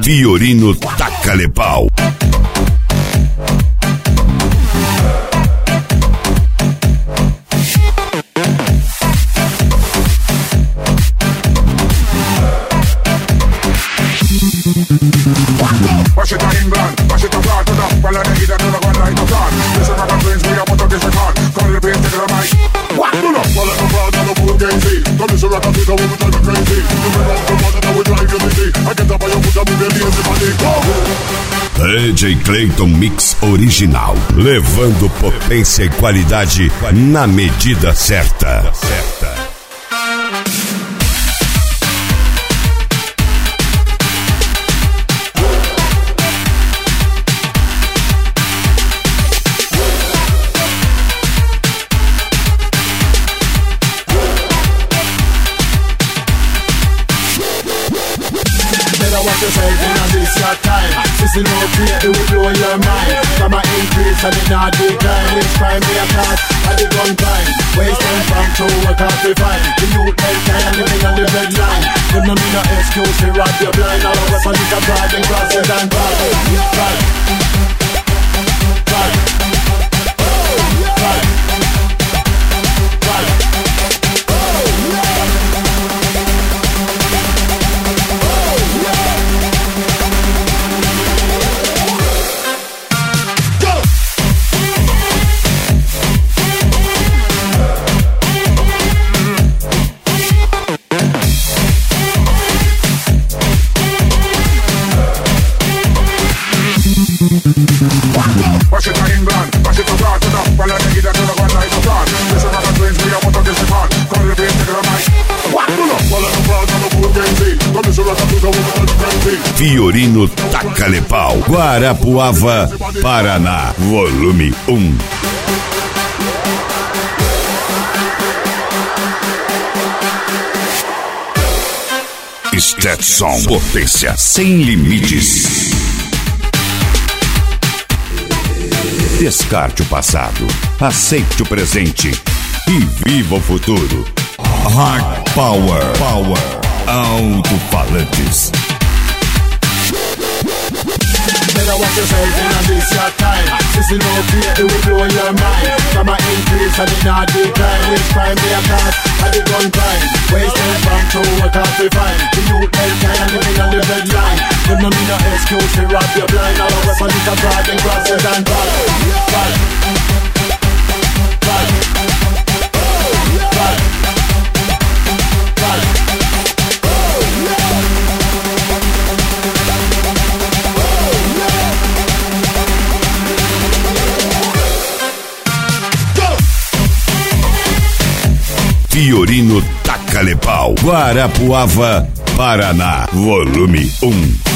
Fiorino Taca-le-Pau. Wash it in England, wash it abroad to the well and they either do the one like the God. Listen to the twins, we are put on this record. Call the pain, take the mic. What? Do not fall at the crowd on the pool game scene. Come listen to the we drive you crazy. You bring out the water that we drive you busy. I get up on your foot and move your lazy body. Go! DJ Clayton Mix Original, levando potência e qualidade na medida certa. Listen, no fear, it will blow your mind. From an increase and it not decline. It's crime, they attack at the gun time. Wasting from to work out to find. The youth make time living on the red line. Them no need no excuse to rob your blind. All our weapons is a pride and crosses and pride. Wash it in England, wash it abroad to the well and they either do the one like the God. Listen to the twins, we are put on this record. Call the pain, take the mic. What? Do not fall at the crowd on the pool game scene. Come listen to the we drive you crazy. Fiorino Taca-le-Pau, Guarapuava, Paraná, volume 1. Stetson, potência sem limites. Descarte o passado, aceite o presente e viva o futuro. Hard Power, alto-falantes. Better watch yourself in this your time. Listen, no fear, it will blow your mind. From an increase and it not decline. Which crime they attack at the gun time. Wasting from to work out to find. The youth make time living on the red line. Them no need no excuse to rob your blind. All our weapons is a pride and crosses and pride. Fiorino Taca-le-Pau, Guarapuava, Paraná, volume 1.